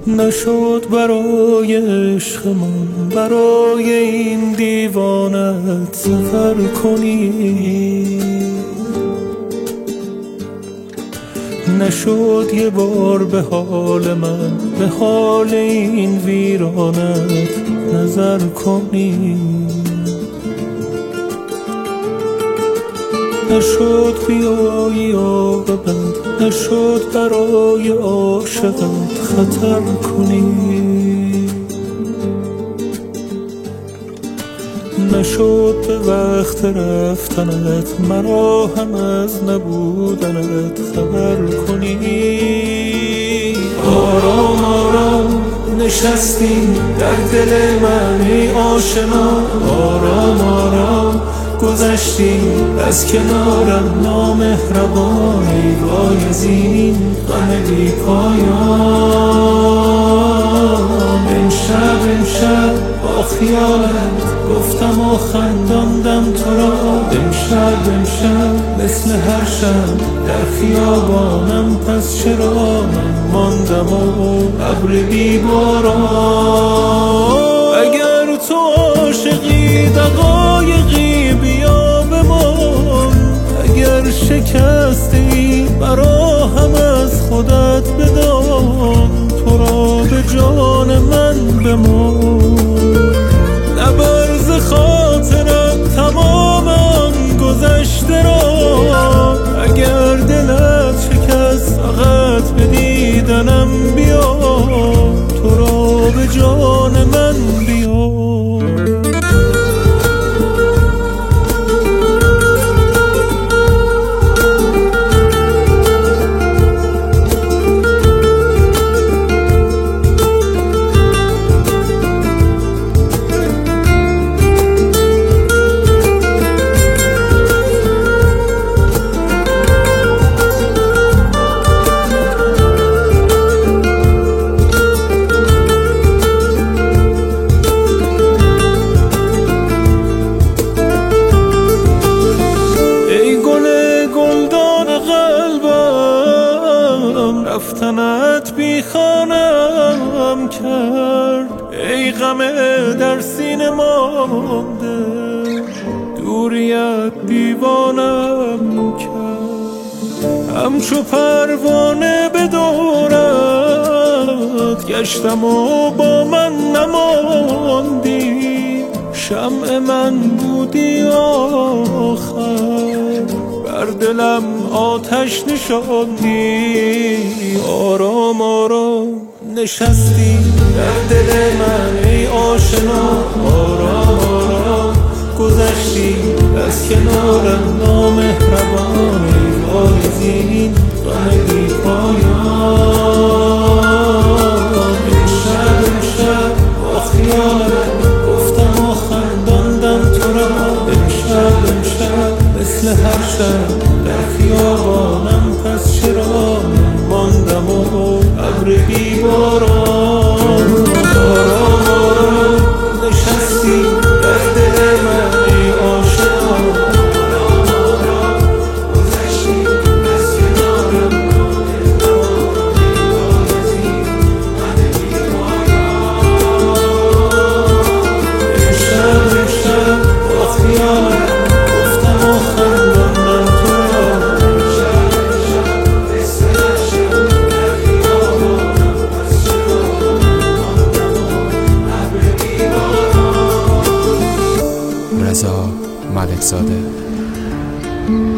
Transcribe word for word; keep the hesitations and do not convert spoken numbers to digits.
نشد برای عشق من برای این دیوانت سفر کنی، نشد یه بار به حال من به حال این ویرانت نظر کنی، نشد بیایی عاقبت، نشد برای عاشقت خطر کنی، نشد به وقت رفتنت مرا هم از نبودنت خبر کنی. آرام آرام نشستی در دل من ای آشنا، آرام آرام گذشتی از کنارم نامهربان، ای وای از این غم بی پایان. امشب امشب با خیالت گفتم و خنداندم تو را، امشب امشب مثل هر شب در خیابانم، پس چرا من ماندم و ابر بی باران. اگر تو عاشقی دقایقی بیا بمان، اگر شکستی برا هم از خودت بدان، تو را به جان من بمان. نبر ز خاطرت تمام آن گذشته را، اگر دلت شکست فقط به دیدنم بیا، تو را به جان من بیا. رفتنت بی خانم کرد، ای غم در سینه مانده، دوریت دیوانم کرد. همچو پروانه به دورت گشتم و با من نماندی، شمع من بودی آخر، بر دلم آتش نشاندی. آرام آرام نشستی در دل من ای آشنا، آرام آرام گذشتی از کنارم نامهربان، ای وای از این غم بی پایان. امشب امشب با خیالت گفتم و خنداندم تو را، امشب امشب مثل هر شب در خیابانم، پس چرا من ماندم و ابر بی باران. آرام آرام نشستی در دل من ای آشنا، آرام آرام گذشتی از کنارم نامهربان، ای وای از این غم بی پایان. امشب امشب با خیالت گفتم و خنداندم تو را، امشب امشب مثل هر شب در خیابانم، پس چرا من ماندم و ابر بی باران. رضا ملکزاده.